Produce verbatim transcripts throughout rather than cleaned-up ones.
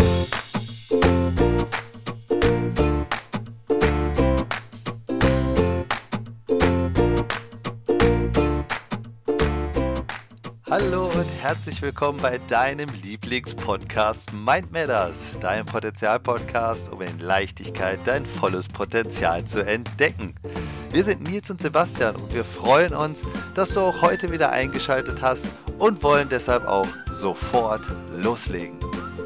Hallo und herzlich willkommen bei deinem Lieblingspodcast Mind Matters, deinem Potenzial-Podcast, um in Leichtigkeit dein volles Potenzial zu entdecken. Wir sind Nils und Sebastian und wir freuen uns, dass du auch heute wieder eingeschaltet hast und wollen deshalb auch sofort loslegen.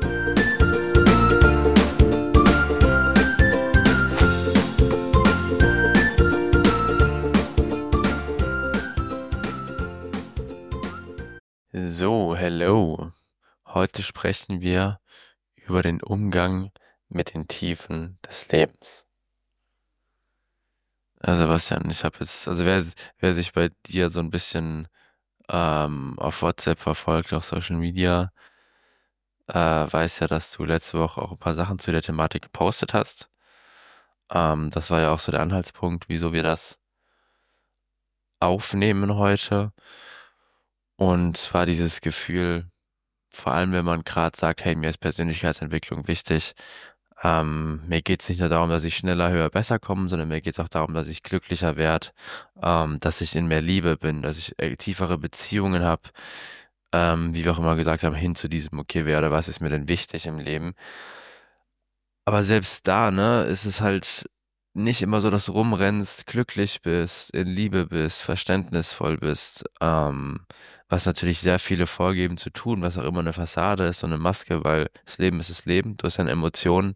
So, hello. Heute sprechen wir über den Umgang mit den Tiefen des Lebens. Also Sebastian, ich habe jetzt, also wer, wer sich bei dir so ein bisschen ähm, auf WhatsApp verfolgt, auf Social Media, äh, weiß ja, dass du letzte Woche auch ein paar Sachen zu der Thematik gepostet hast. Ähm, das war ja auch so der Anhaltspunkt, wieso wir das aufnehmen heute. Und zwar dieses Gefühl, vor allem wenn man gerade sagt, hey, mir ist Persönlichkeitsentwicklung wichtig. Ähm, mir geht es nicht nur darum, dass ich schneller, höher, besser komme, sondern mir geht es auch darum, dass ich glücklicher werde, ähm, dass ich in mehr Liebe bin, dass ich äh, tiefere Beziehungen habe, ähm, wie wir auch immer gesagt haben, hin zu diesem, okay, wer oder was ist mir denn wichtig im Leben. Aber selbst da, ne, ist es halt nicht immer so, dass du rumrennst, glücklich bist, in Liebe bist, verständnisvoll bist, ähm, was natürlich sehr viele vorgeben zu tun, was auch immer eine Fassade ist und eine Maske, weil das Leben ist das Leben, du hast deine Emotionen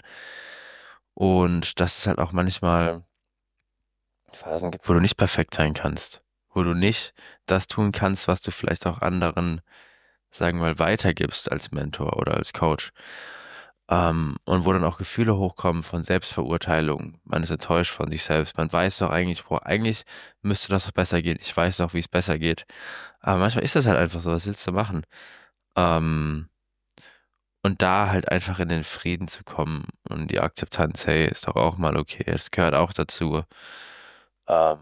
und dass es halt auch manchmal Phasen gibt, wo du nicht perfekt sein kannst, wo du nicht das tun kannst, was du vielleicht auch anderen, sagen wir mal, weitergibst als Mentor oder als Coach. Ähm, und wo dann auch Gefühle hochkommen von Selbstverurteilung. Man ist enttäuscht von sich selbst. Man weiß doch eigentlich, boah, eigentlich müsste das doch besser gehen. Ich weiß doch, wie es besser geht. Aber manchmal ist das halt einfach so. Was willst du machen? Ähm, und da halt einfach in den Frieden zu kommen und die Akzeptanz, hey, ist doch auch mal okay. Es gehört auch dazu. Ähm,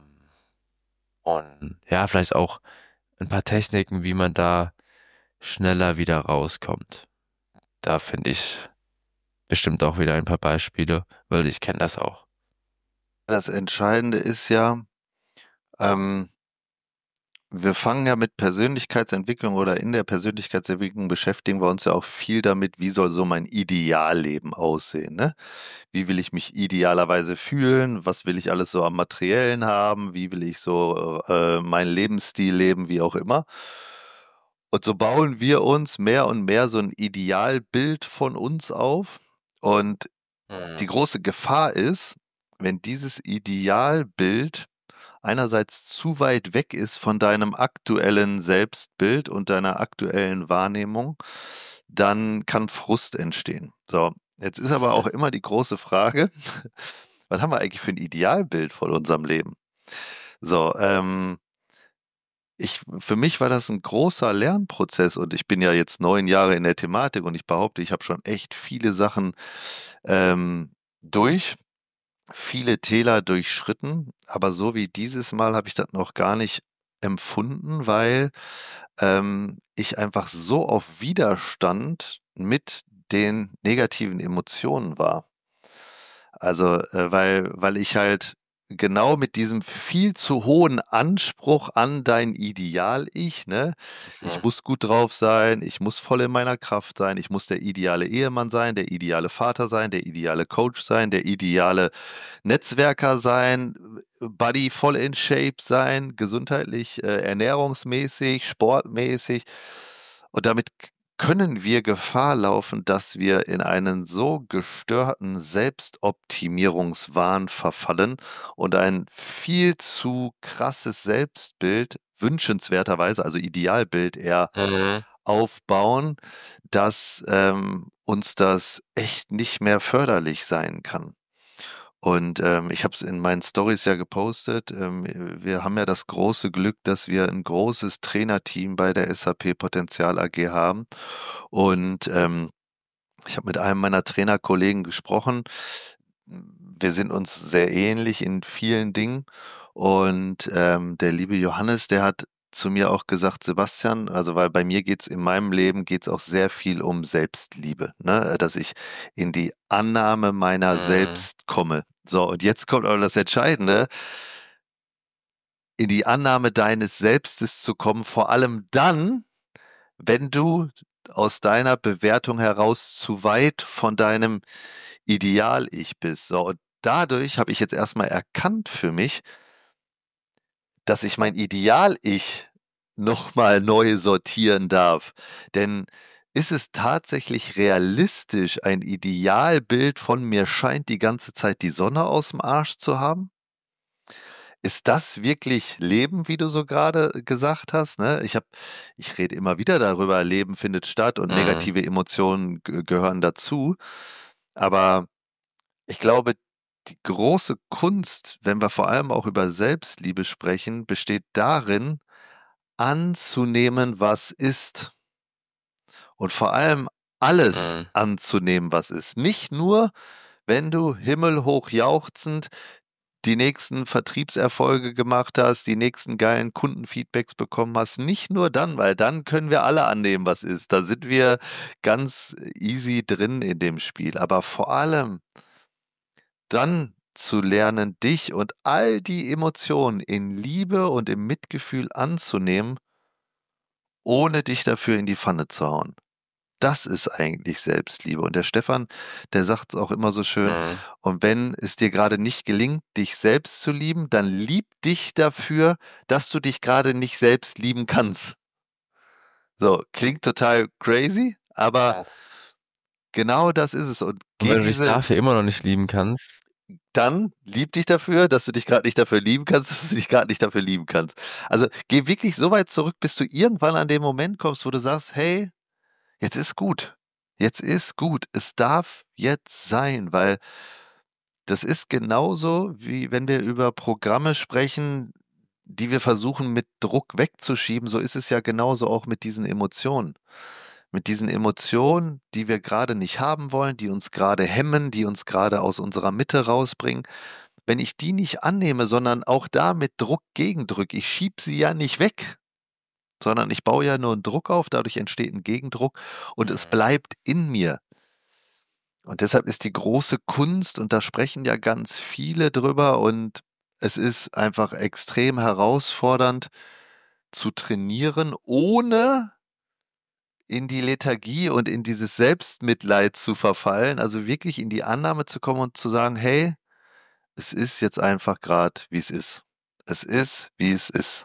und ja, vielleicht auch ein paar Techniken, wie man da schneller wieder rauskommt. Da finde ich bestimmt auch wieder ein paar Beispiele, weil ich kenne das auch. Das Entscheidende ist ja, ähm, wir fangen ja mit Persönlichkeitsentwicklung oder in der Persönlichkeitsentwicklung beschäftigen wir uns ja auch viel damit, wie soll so mein Idealleben aussehen, ne? Wie will ich mich idealerweise fühlen? Was will ich alles so am Materiellen haben? Wie will ich so äh, meinen Lebensstil leben, wie auch immer? Und so bauen wir uns mehr und mehr so ein Idealbild von uns auf. Und die Mhm. große Gefahr ist, wenn dieses Idealbild einerseits zu weit weg ist von deinem aktuellen Selbstbild und deiner aktuellen Wahrnehmung, dann kann Frust entstehen. So, jetzt ist aber auch immer die große Frage, was haben wir eigentlich für ein Idealbild von unserem Leben? So, ähm, ich, für mich war das ein großer Lernprozess und ich bin ja jetzt neun Jahre in der Thematik und ich behaupte, ich habe schon echt viele Sachen ähm, durch, viele Täler durchschritten, aber so wie dieses Mal habe ich das noch gar nicht empfunden, weil ähm, ich einfach so auf Widerstand mit den negativen Emotionen war. Also, äh, weil, weil ich halt genau mit diesem viel zu hohen Anspruch an dein Ideal-Ich, ne? Ich Mhm. muss gut drauf sein, ich muss voll in meiner Kraft sein, ich muss der ideale Ehemann sein, der ideale Vater sein, der ideale Coach sein, der ideale Netzwerker sein, Buddy voll in Shape sein, gesundheitlich, äh, ernährungsmäßig, sportmäßig. Und damit können wir Gefahr laufen, dass wir in einen so gestörten Selbstoptimierungswahn verfallen und ein viel zu krasses Selbstbild, wünschenswerterweise, also Idealbild eher Mhm. aufbauen, dass ähm, uns das echt nicht mehr förderlich sein kann. Und ähm, ich habe es in meinen Stories ja gepostet. Ähm, wir haben ja das große Glück, dass wir ein großes Trainerteam bei der S A P Potenzial A G haben. Und ähm, ich habe mit einem meiner Trainerkollegen gesprochen. Wir sind uns sehr ähnlich in vielen Dingen. Und ähm, der liebe Johannes, der hat zu mir auch gesagt, Sebastian, also weil bei mir geht's in meinem Leben geht's auch sehr viel um Selbstliebe, ne? Dass ich in die Annahme meiner Mhm. selbst komme. So, und jetzt kommt aber das Entscheidende, in die Annahme deines Selbstes zu kommen, vor allem dann, wenn du aus deiner Bewertung heraus zu weit von deinem Ideal-Ich bist. So, und dadurch habe ich jetzt erstmal erkannt für mich, dass ich mein Ideal-Ich nochmal neu sortieren darf. Denn ist es tatsächlich realistisch, ein Idealbild von mir scheint die ganze Zeit die Sonne aus dem Arsch zu haben? Ist das wirklich Leben, wie du so gerade gesagt hast? Ne? Ich hab, ich rede immer wieder darüber, Leben findet statt und Mhm. negative Emotionen g- gehören dazu. Aber ich glaube, die große Kunst, wenn wir vor allem auch über Selbstliebe sprechen, besteht darin, anzunehmen, was ist. Und vor allem alles Mhm. anzunehmen, was ist. Nicht nur, wenn du himmelhoch jauchzend die nächsten Vertriebserfolge gemacht hast, die nächsten geilen Kundenfeedbacks bekommen hast. Nicht nur dann, weil dann können wir alle annehmen, was ist. Da sind wir ganz easy drin in dem Spiel. Aber vor allem dann zu lernen, dich und all die Emotionen in Liebe und im Mitgefühl anzunehmen, ohne dich dafür in die Pfanne zu hauen. Das ist eigentlich Selbstliebe. Und der Stefan, der sagt es auch immer so schön, Mhm. und wenn es dir gerade nicht gelingt, dich selbst zu lieben, dann lieb dich dafür, dass du dich gerade nicht selbst lieben kannst. So, klingt total crazy, aber Ja. genau das ist es. Und Und geh wenn du dich diese, dafür immer noch nicht lieben kannst, dann lieb dich dafür, dass du dich gerade nicht dafür lieben kannst, dass du dich gerade nicht dafür lieben kannst. Also geh wirklich so weit zurück, bis du irgendwann an den Moment kommst, wo du sagst, hey, jetzt ist gut. Jetzt ist gut. Es darf jetzt sein, weil das ist genauso, wie wenn wir über Programme sprechen, die wir versuchen mit Druck wegzuschieben. So ist es ja genauso auch mit diesen Emotionen. Mit diesen Emotionen, die wir gerade nicht haben wollen, die uns gerade hemmen, die uns gerade aus unserer Mitte rausbringen. Wenn ich die nicht annehme, sondern auch da mit Druck gegendrücke, ich schiebe sie ja nicht weg, sondern ich baue ja nur einen Druck auf, dadurch entsteht ein Gegendruck und es Mhm. bleibt in mir. Und deshalb ist die große Kunst, und da sprechen ja ganz viele drüber, und es ist einfach extrem herausfordernd zu trainieren, ohne in die Lethargie und in dieses Selbstmitleid zu verfallen, also wirklich in die Annahme zu kommen und zu sagen, hey, es ist jetzt einfach gerade, wie es ist. Es ist, wie es ist.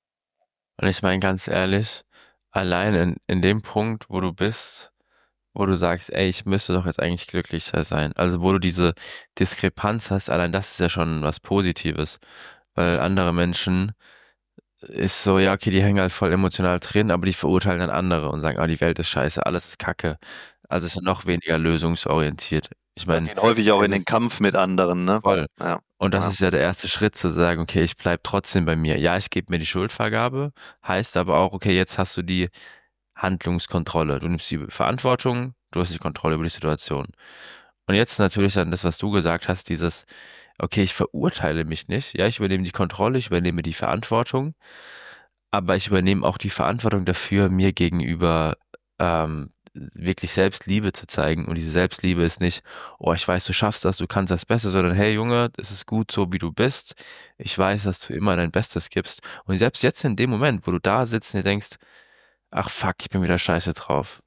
und ich meine ganz ehrlich, allein in, in dem Punkt, wo du bist, wo du sagst, ey, ich müsste doch jetzt eigentlich glücklicher sein. Also wo du diese Diskrepanz hast, allein das ist ja schon was Positives. Weil andere Menschen ist so, ja, okay, die hängen halt voll emotional drin, aber die verurteilen dann andere und sagen, ah, die Welt ist scheiße, alles ist Kacke. Also es ist noch weniger lösungsorientiert. Ich Ja, meine, gehen häufig auch es in den ist Kampf mit anderen, ne? voll. Ja, Und das ja. ist ja der erste Schritt zu sagen, okay, ich bleib trotzdem bei mir. Ja, ich gebe mir die Schuldvergabe, heißt aber auch, okay, jetzt hast du die Handlungskontrolle. Du nimmst die Verantwortung, du hast die Kontrolle über die Situation. Und jetzt natürlich dann das, was du gesagt hast, dieses, okay, ich verurteile mich nicht. Ja, ich übernehme die Kontrolle, ich übernehme die Verantwortung, aber ich übernehme auch die Verantwortung dafür, mir gegenüber ähm, wirklich Selbstliebe zu zeigen. Und diese Selbstliebe ist nicht, oh, ich weiß, du schaffst das, du kannst das besser, sondern hey Junge, es ist gut so, wie du bist. Ich weiß, dass du immer dein Bestes gibst. Und selbst jetzt in dem Moment, wo du da sitzt und dir denkst, ach fuck, ich bin wieder scheiße drauf.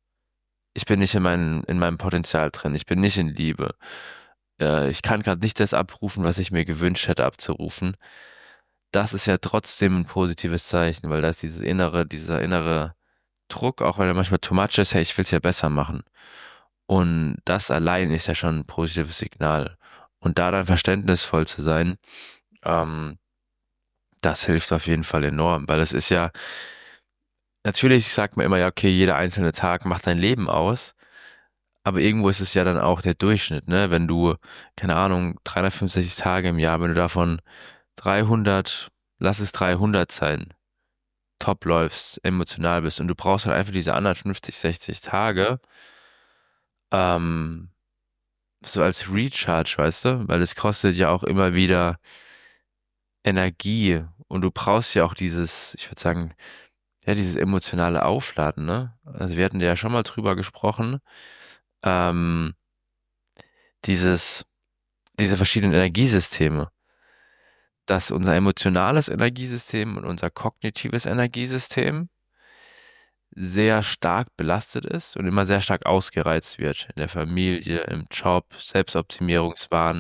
Ich bin nicht in, mein, in meinem Potenzial drin. Ich bin nicht in Liebe. Äh, ich kann gerade nicht das abrufen, was ich mir gewünscht hätte abzurufen. Das ist ja trotzdem ein positives Zeichen, weil da ist dieses innere, dieser innere Druck, auch wenn er manchmal too much ist, hey, ich will es ja besser machen. Und das allein ist ja schon ein positives Signal. Und da dann verständnisvoll zu sein, ähm, das hilft auf jeden Fall enorm, weil es ist ja, natürlich sagt man immer ja, okay, jeder einzelne Tag macht dein Leben aus. Aber irgendwo ist es ja dann auch der Durchschnitt, ne? Wenn du, keine Ahnung, dreihundertfünfundsechzig Tage im Jahr, wenn du davon dreihundert, lass es dreihundert sein, top läufst, emotional bist und du brauchst halt einfach diese anderen fünfzig, sechzig Tage, ähm, so als Recharge, weißt du? Weil es kostet ja auch immer wieder Energie Und du brauchst ja auch dieses, ich würde sagen, ja, dieses emotionale Aufladen, ne? Also wir hatten ja schon mal drüber gesprochen, ähm, dieses, diese verschiedenen Energiesysteme, dass unser emotionales Energiesystem und unser kognitives Energiesystem sehr stark belastet ist und immer sehr stark ausgereizt wird in der Familie, im Job, Selbstoptimierungswahn.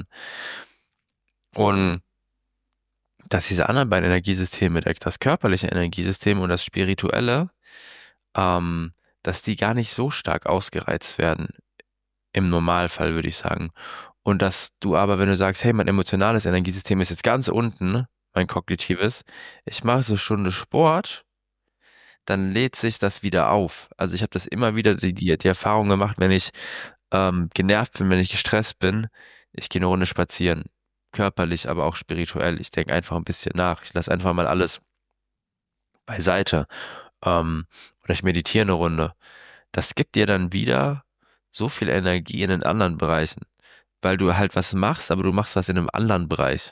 Und dass diese anderen beiden Energiesysteme, der- das körperliche Energiesystem und das spirituelle, ähm, dass die gar nicht so stark ausgereizt werden. Im Normalfall würde ich sagen. Und dass du aber, wenn du sagst, hey, mein emotionales Energiesystem ist jetzt ganz unten, mein kognitives, ich mache so eine Stunde Sport, dann lädt sich das wieder auf. Also ich habe das immer wieder die, die, die Erfahrung gemacht, wenn ich ähm, genervt bin, wenn ich gestresst bin, ich gehe eine Runde spazieren. Körperlich, aber auch spirituell. Ich denke einfach ein bisschen nach. Ich lasse einfach mal alles beiseite. Ähm, oder ich meditiere eine Runde. Das gibt dir dann wieder so viel Energie in den anderen Bereichen, weil du halt was machst, aber du machst was in einem anderen Bereich.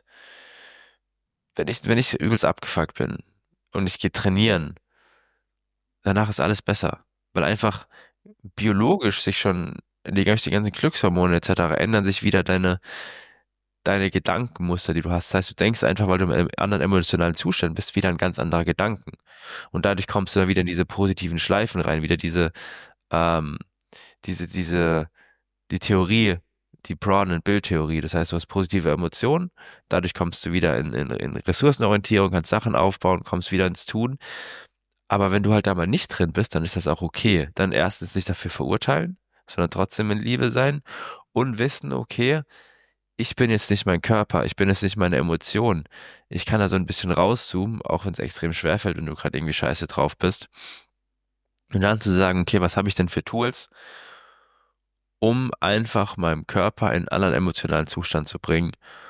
Wenn ich, wenn ich übelst abgefuckt bin und ich gehe trainieren, danach ist alles besser, weil einfach biologisch sich schon die, die ganzen Glückshormone et cetera ändern sich wieder deine, deine Gedankenmuster, die du hast. Das heißt, du denkst einfach, weil du im anderen emotionalen Zustand bist, wieder ein ganz anderer Gedanken. Und dadurch kommst du dann wieder in diese positiven Schleifen rein, wieder diese, ähm, diese, diese, die Theorie, die Broad-and-Build-Theorie. Das heißt, du hast positive Emotionen, dadurch kommst du wieder in, in, in Ressourcenorientierung, kannst Sachen aufbauen, kommst wieder ins Tun. Aber wenn du halt da mal nicht drin bist, dann ist das auch okay. Dann erstens nicht dafür verurteilen, sondern trotzdem in Liebe sein und wissen, okay, ich bin jetzt nicht mein Körper, ich bin jetzt nicht meine Emotionen. Ich kann da so ein bisschen rauszoomen, auch wenn es extrem schwer fällt, wenn du gerade irgendwie scheiße drauf bist. Und dann zu sagen, okay, was habe ich denn für Tools, um einfach meinem Körper in einen anderen emotionalen Zustand zu bringen.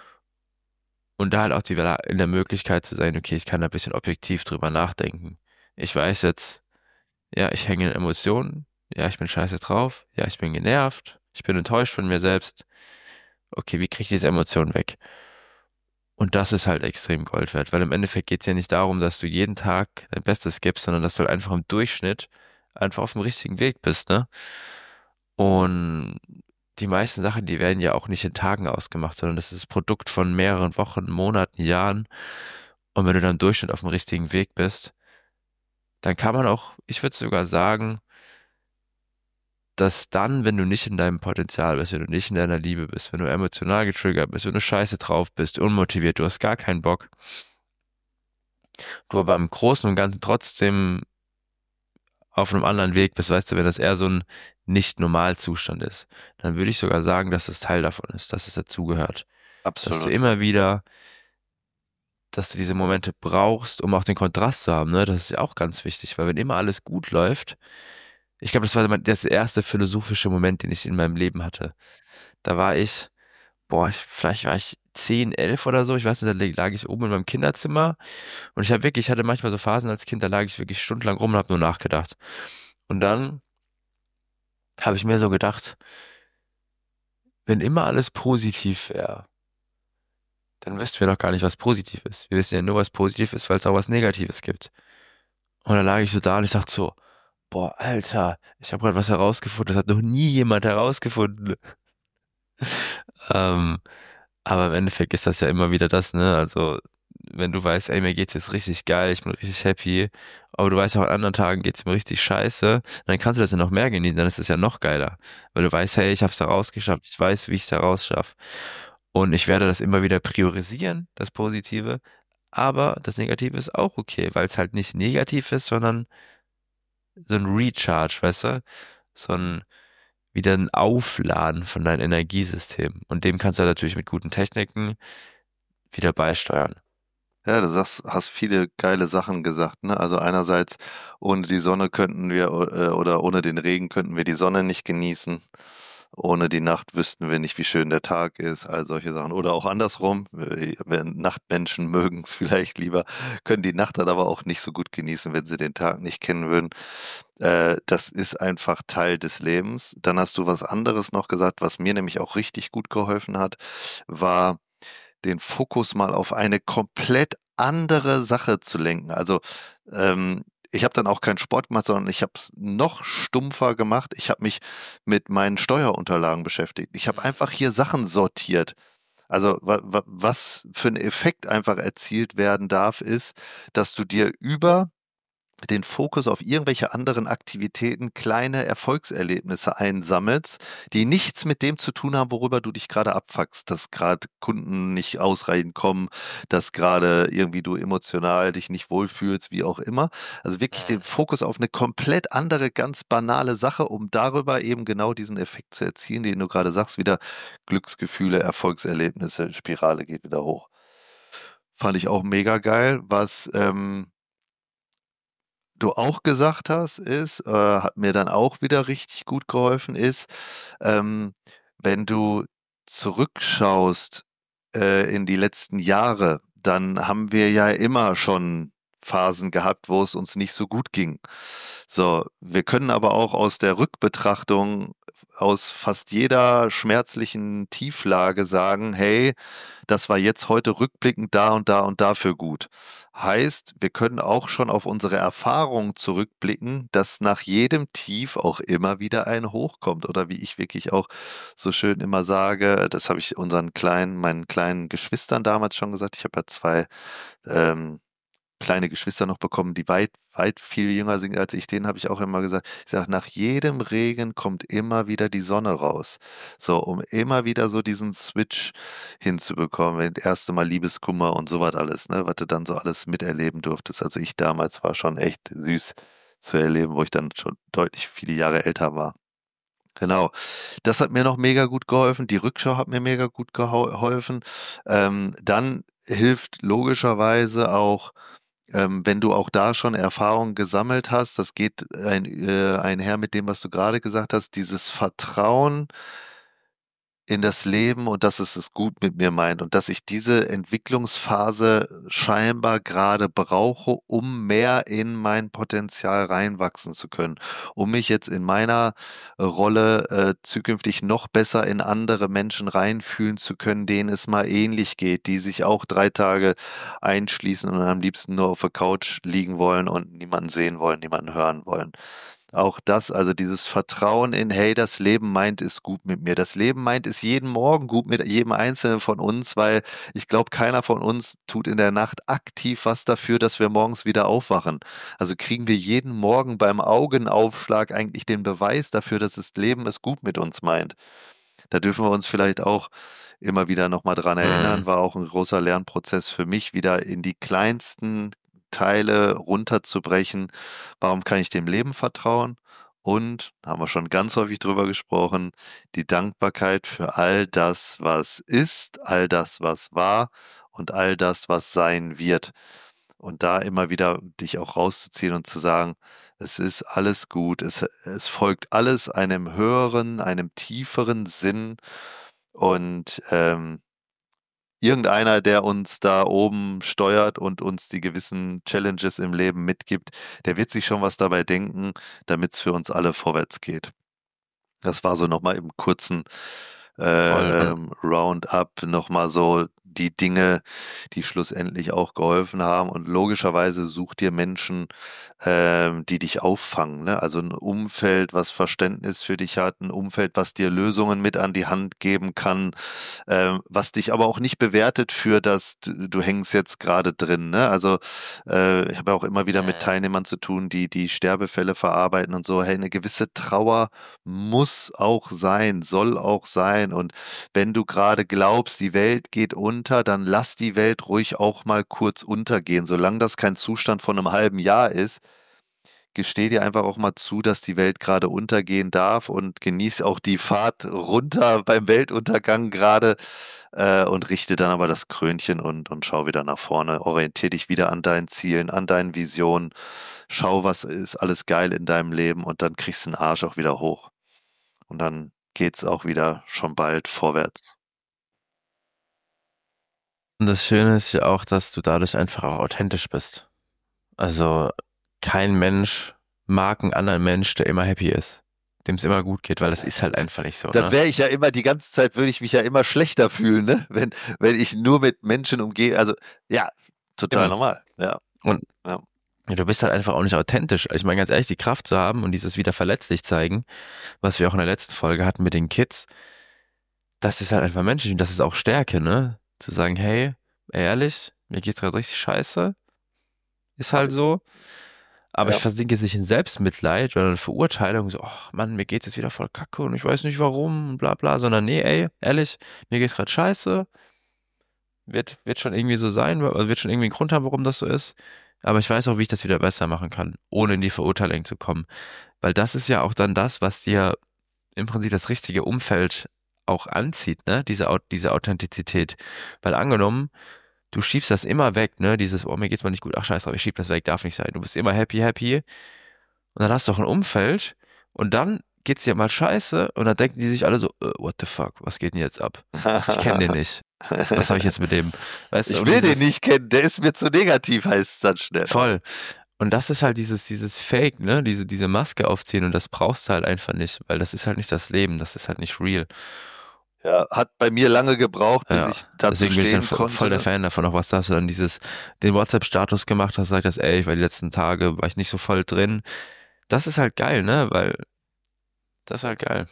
Und da halt auch die, in der Möglichkeit zu sein, okay, ich kann da ein bisschen objektiv drüber nachdenken. Ich weiß jetzt, ja, ich hänge in Emotionen, ja, ich bin scheiße drauf, ja, ich bin genervt, ich bin enttäuscht von mir selbst. Okay, wie kriege ich diese Emotionen weg? Und das ist halt extrem Gold wert, weil im Endeffekt geht es ja nicht darum, dass du jeden Tag dein Bestes gibst, sondern dass du halt einfach im Durchschnitt einfach auf dem richtigen Weg bist, ne? Und die meisten Sachen, die werden ja auch nicht in Tagen ausgemacht, sondern das ist das Produkt von mehreren Wochen, Monaten, Jahren. Und wenn du dann im Durchschnitt auf dem richtigen Weg bist, dann kann man auch, ich würde sogar sagen, dass dann, wenn du nicht in deinem Potenzial bist, wenn du nicht in deiner Liebe bist, wenn du emotional getriggert bist, wenn du scheiße drauf bist, unmotiviert, du hast gar keinen Bock, du aber im Großen und Ganzen trotzdem auf einem anderen Weg bist, weißt du, wenn das eher so ein Nicht-Normal-Zustand ist, dann würde ich sogar sagen, dass es Teil davon ist, dass es dazugehört. Dass du Absolut. immer wieder, dass du diese Momente brauchst, um auch den Kontrast zu haben, ne? Das ist ja auch ganz wichtig, weil wenn immer alles gut läuft, ich glaube, das war mein- das erste philosophische Moment, den ich in meinem Leben hatte. Da war ich, boah, ich, vielleicht war ich zehn, elf oder so, ich weiß nicht, da lag ich oben in meinem Kinderzimmer und ich habe wirklich, ich hatte manchmal so Phasen als Kind, da lag ich wirklich stundenlang rum und habe nur nachgedacht. Und dann habe ich mir so gedacht, wenn immer alles positiv wäre, dann wüssten wir doch gar nicht, was positiv ist. Wir wissen ja nur, was positiv ist, weil es auch was Negatives gibt. Und dann lag ich so da und ich dachte so, boah, Alter, ich habe gerade was herausgefunden, das hat noch nie jemand herausgefunden. Ähm, aber im Endeffekt ist das ja immer wieder das, ne? Also, wenn du weißt, ey, mir geht's jetzt richtig geil, ich bin richtig happy, aber du weißt auch, an anderen Tagen geht's mir richtig scheiße, dann kannst du das ja noch mehr genießen, dann ist es ja noch geiler. Weil du weißt, hey, ich hab's herausgeschafft, ich weiß, wie ich's herausschaffe. Und ich werde das immer wieder priorisieren, das Positive, aber das Negative ist auch okay, weil es halt nicht negativ ist, sondern so ein Recharge, weißt du? So ein wieder ein Aufladen von deinem Energiesystem. Und dem kannst du natürlich mit guten Techniken wieder beisteuern. Ja, du sagst, hast viele geile Sachen gesagt, ne? Also einerseits, ohne die Sonne könnten wir, äh, oder ohne den Regen könnten wir die Sonne nicht genießen. Ohne die Nacht wüssten wir nicht, wie schön der Tag ist, all solche Sachen. Oder auch andersrum, äh, wenn Nachtmenschen mögen es vielleicht lieber, können die Nacht dann aber auch nicht so gut genießen, wenn sie den Tag nicht kennen würden. Äh, das ist einfach Teil des Lebens. Dann hast du was anderes noch gesagt, was mir nämlich auch richtig gut geholfen hat, war den Fokus mal auf eine komplett andere Sache zu lenken. Also ähm, ich habe dann auch keinen Sport gemacht, sondern ich habe es noch stumpfer gemacht. Ich habe mich mit meinen Steuerunterlagen beschäftigt. Ich habe einfach hier Sachen sortiert. Also wa wa was für ein Effekt einfach erzielt werden darf, ist, dass du dir über den Fokus auf irgendwelche anderen Aktivitäten kleine Erfolgserlebnisse einsammelst, die nichts mit dem zu tun haben, worüber du dich gerade abfuckst, dass gerade Kunden nicht ausreichend kommen, dass gerade irgendwie du emotional dich nicht wohlfühlst, wie auch immer. Also wirklich den Fokus auf eine komplett andere, ganz banale Sache, um darüber eben genau diesen Effekt zu erzielen, den du gerade sagst, wieder Glücksgefühle, Erfolgserlebnisse, Spirale geht wieder hoch. Fand ich auch mega geil, was ähm, du auch gesagt hast, ist, äh, hat mir dann auch wieder richtig gut geholfen, ist, ähm, wenn du zurückschaust äh, in die letzten Jahre, dann haben wir ja immer schon Phasen gehabt, wo es uns nicht so gut ging. So, wir können aber auch aus der Rückbetrachtung aus fast jeder schmerzlichen Tieflage sagen, hey, das war jetzt heute rückblickend da und da und dafür gut. Heißt, wir können auch schon auf unsere Erfahrungen zurückblicken, dass nach jedem Tief auch immer wieder ein Hoch kommt. Oder wie ich wirklich auch so schön immer sage, das habe ich unseren kleinen, meinen kleinen Geschwistern damals schon gesagt. Ich habe ja zwei ähm, kleine Geschwister noch bekommen, die weit, weit viel jünger sind als ich. Denen habe ich auch immer gesagt, ich sage, nach jedem Regen kommt immer wieder die Sonne raus. So, um immer wieder so diesen Switch hinzubekommen. Wenn das erste Mal Liebeskummer und sowas alles, ne, was du dann so alles miterleben durftest. Also ich damals war schon echt süß zu erleben, wo ich dann schon deutlich viele Jahre älter war. Genau. Das hat mir noch mega gut geholfen. Die Rückschau hat mir mega gut gehau- geholfen. Ähm, dann hilft logischerweise auch, ähm, wenn du auch da schon Erfahrungen gesammelt hast, das geht ein, äh, einher mit dem, was du gerade gesagt hast, dieses Vertrauen in das Leben und dass es es gut mit mir meint und dass ich diese Entwicklungsphase scheinbar gerade brauche, um mehr in mein Potenzial reinwachsen zu können, um mich jetzt in meiner äh, Rolle äh, zukünftig noch besser in andere Menschen reinfühlen zu können, denen es mal ähnlich geht, die sich auch drei Tage einschließen und am liebsten nur auf der Couch liegen wollen und niemanden sehen wollen, niemanden hören wollen. Auch das, also dieses Vertrauen in, hey, das Leben meint es gut mit mir. Das Leben meint es jeden Morgen gut mit jedem Einzelnen von uns, weil ich glaube, keiner von uns tut in der Nacht aktiv was dafür, dass wir morgens wieder aufwachen. Also kriegen wir jeden Morgen beim Augenaufschlag eigentlich den Beweis dafür, dass das Leben es gut mit uns meint. Da dürfen wir uns vielleicht auch immer wieder nochmal dran erinnern, Mhm. war auch ein großer Lernprozess für mich, wieder in die kleinsten Teile runterzubrechen. Warum kann ich dem Leben vertrauen? Und, da haben wir schon ganz häufig drüber gesprochen, die Dankbarkeit für all das, was ist, all das, was war und all das, was sein wird. Und da immer wieder dich auch rauszuziehen und zu sagen, es ist alles gut, es, es folgt alles einem höheren, einem tieferen Sinn und ähm, irgendeiner, der uns da oben steuert und uns die gewissen Challenges im Leben mitgibt, der wird sich schon was dabei denken, damit es für uns alle vorwärts geht. Das war so nochmal im kurzen Voll. äh, Und ähm, Roundup nochmal so die Dinge, die schlussendlich auch geholfen haben. Und logischerweise such dir Menschen, ähm, die dich auffangen. Ne? Also ein Umfeld, was Verständnis für dich hat, ein Umfeld, was dir Lösungen mit an die Hand geben kann, ähm, was dich aber auch nicht bewertet für das, du, du hängst jetzt gerade drin. Ne? Also äh, ich habe auch immer wieder mit Teilnehmern zu tun, die die Sterbefälle verarbeiten und so. Hey, eine gewisse Trauer muss auch sein, soll auch sein. Und wenn du gerade glaubst, die Welt geht unter, dann lass die Welt ruhig auch mal kurz untergehen. Solange das kein Zustand von einem halben Jahr ist, gesteh dir einfach auch mal zu, dass die Welt gerade untergehen darf und genieß auch die Fahrt runter beim Weltuntergang gerade äh, und richte dann aber das Krönchen und, und schau wieder nach vorne. Orientier dich wieder an deinen Zielen, an deinen Visionen. Schau, was ist alles geil in deinem Leben und dann kriegst du den Arsch auch wieder hoch. Und dann geht's auch wieder schon bald vorwärts. das Schöne ist ja auch, dass du dadurch einfach auch authentisch bist. Also kein Mensch mag einen anderen Mensch, der immer happy ist, dem es immer gut geht, weil das ist halt einfach nicht so, Dann ne? wäre ich ja immer, die ganze Zeit würde ich mich ja immer schlechter fühlen, ne? Wenn, wenn ich nur mit Menschen umgehe. Also, ja, total Immer. normal, ja. Und Ja. ja, du bist halt einfach auch nicht authentisch. Ich meine, ganz ehrlich, die Kraft zu haben und dieses wieder verletzlich zeigen, was wir auch in der letzten Folge hatten mit den Kids, das ist halt einfach menschlich und das ist auch Stärke, ne? Zu sagen, hey, ehrlich, mir geht's gerade richtig scheiße, ist halt so. Aber Ja. ich versinke jetzt nicht in Selbstmitleid oder in Verurteilung, so, ach Mann, mir geht's jetzt wieder voll kacke und ich weiß nicht warum und bla bla, sondern nee, ey, ehrlich, mir geht's gerade scheiße. Wird, wird schon irgendwie so sein, also wird schon irgendwie einen Grund haben, warum das so ist. Aber ich weiß auch, wie ich das wieder besser machen kann, ohne in die Verurteilung zu kommen. Weil das ist ja auch dann das, was dir im Prinzip das richtige Umfeld auch anzieht, ne? Diese, Au- diese Authentizität. Weil angenommen, du schiebst das immer weg, ne? Dieses, oh, mir geht's mal nicht gut, ach scheiße, aber ich schieb das weg, darf nicht sein. Du bist immer happy, happy. Und dann hast du auch ein Umfeld und dann geht's dir mal scheiße und dann denken die sich alle so, äh, what the fuck, was geht denn jetzt ab? Ich kenne den nicht. Was soll ich jetzt mit dem? Weißt du, Ich und will dieses- den nicht kennen, der ist mir zu negativ, heißt es dann schnell. Voll. Und das ist halt dieses, dieses Fake, ne? Diese, diese Maske aufziehen und das brauchst du halt einfach nicht, weil das ist halt nicht das Leben, das ist halt nicht real. Ja, hat bei mir lange gebraucht, bis Ja, ich dazu deswegen bin ich stehen dann voll, konnte. voll der Fan davon, auch was da hast du dann dieses, den WhatsApp-Status gemacht hast, sagt das, ey, ich war die letzten Tage, war ich nicht so voll drin. Das ist halt geil, ne? Weil, das ist halt geil.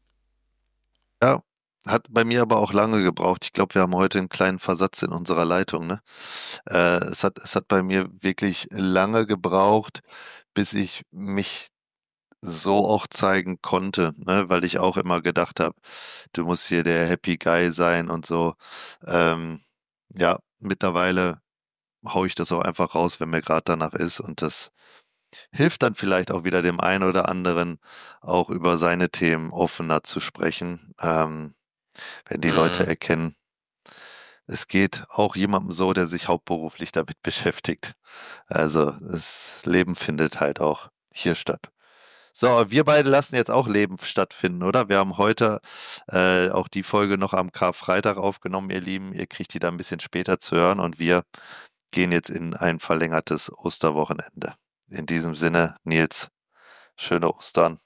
Ja, hat bei mir aber auch lange gebraucht. Ich glaube, wir haben heute einen kleinen Versatz in unserer Leitung, ne? Äh, es hat, es hat bei mir wirklich lange gebraucht, bis ich mich so auch zeigen konnte, ne? Weil ich auch immer gedacht habe, du musst hier der Happy Guy sein und so. Ähm, ja, mittlerweile hau ich das auch einfach raus, wenn mir gerade danach ist und das hilft dann vielleicht auch wieder dem einen oder anderen, auch über seine Themen offener zu sprechen, ähm, wenn die Mhm. Leute erkennen, es geht auch jemandem so, der sich hauptberuflich damit beschäftigt. Also das Leben findet halt auch hier statt. So, wir beide lassen jetzt auch Leben stattfinden, oder? Wir haben heute äh, auch die Folge noch am Karfreitag aufgenommen, ihr Lieben. Ihr kriegt die da ein bisschen später zu hören und wir gehen jetzt in ein verlängertes Osterwochenende. In diesem Sinne, Nils, schöne Ostern.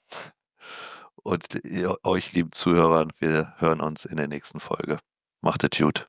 Und ihr, euch, lieben Zuhörern, wir hören uns in der nächsten Folge. Macht es gut.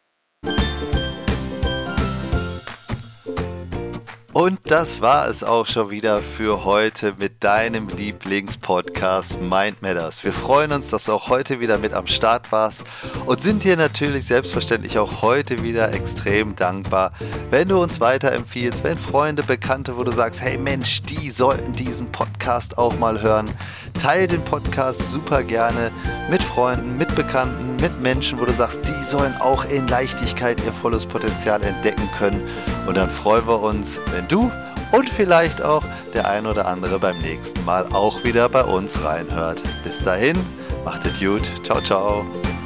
Und das war es auch schon wieder für heute mit deinem Lieblingspodcast Mind Matters. Wir freuen uns, dass du auch heute wieder mit am Start warst und sind dir natürlich selbstverständlich auch heute wieder extrem dankbar, wenn du uns weiterempfiehlst, wenn Freunde, Bekannte, wo du sagst, hey Mensch, die sollten diesen Podcast auch mal hören. Teil den Podcast super gerne mit Freunden, mit Bekannten, mit Menschen, wo du sagst, die sollen auch in Leichtigkeit ihr volles Potenzial entdecken können. Und dann freuen wir uns, wenn du und vielleicht auch der ein oder andere beim nächsten Mal auch wieder bei uns reinhört. Bis dahin, macht es gut. Ciao, ciao.